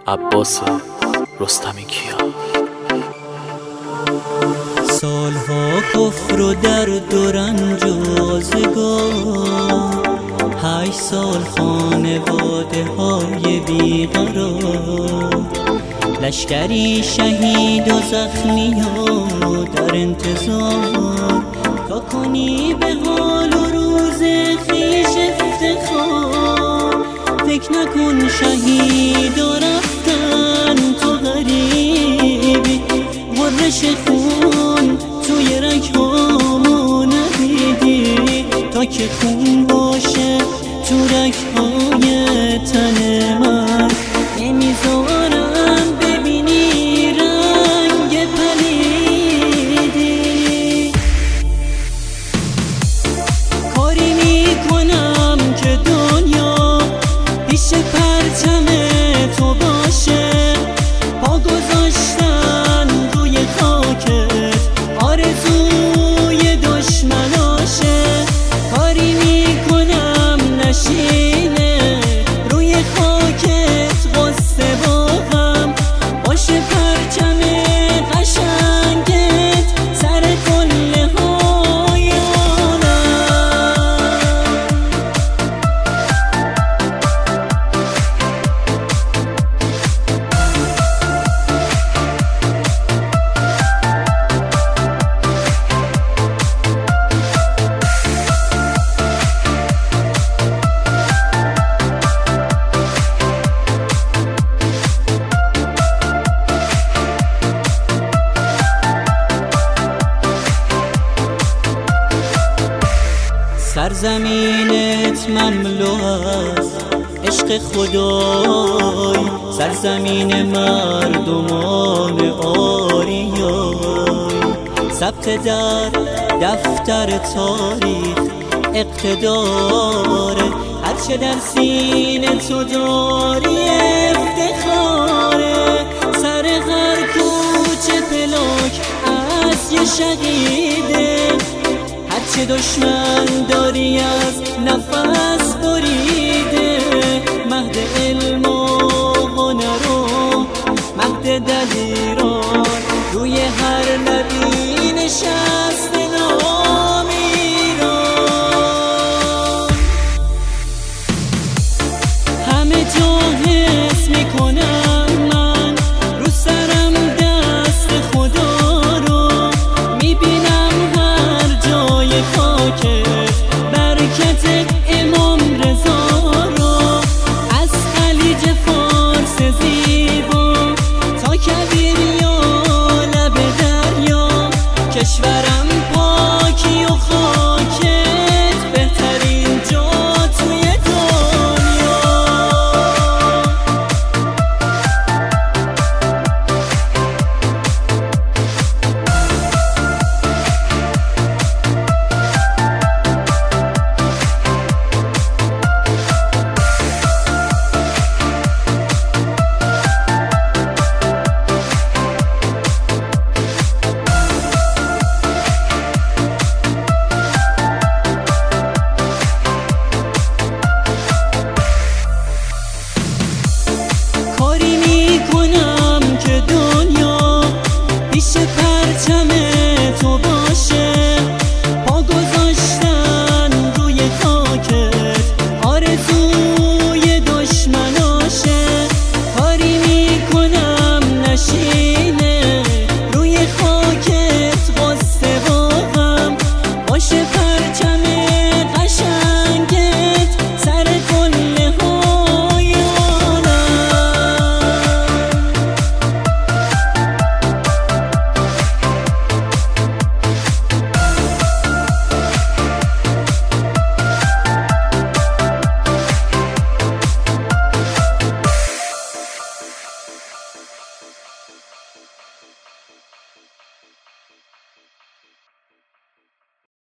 عباس رستمی کیا. سالها کفر و درد و رنج و آزگار، 8 سال خانواده های بیقرار، لشکری شهید و زخمی ها در انتظار، تا کنی به حال و روز خویش افتخار. فکر نکن شهید و رفتن تو غریبی، غرش خون توی رگ‌هامو ندیدی، تا که خون باشه تو رگ‌های تن من، نمیذارم ببینی رنگ پلیدی. کاری میکنم که دنیا پیش پرچم تو باشه، پا گذاشتن روی خاکت آرزوی دشمناشه. کاری میکنم نشینه روی خاکت غصه و غم، باشه پرچم قشنگت سر قله های سرزمینت مملو از عشق خدای، سرزمین مردمان آریای، ثبت در دفتر تاریخ اقتداره، هرچه در سینه تو داری افتخاره. سر هر کوچه پلاک از یه شهیده، هرچه دشمن داری از نفس بریده. مهد علم و هنر و مهد دلیران، روی هر لبی نشسته نام ایران. همه جا حس میکنم من رو سرم دست خدا رو، میبینم هر جای خاکت برکت امام رضا رو. از خلیج فارس زیبا تا کویر یا لب دریا، کشورم پاکی و خاکت بهترین جا توی دنیا. کاری میکنم که دنیا پیش پرچم تو باشه،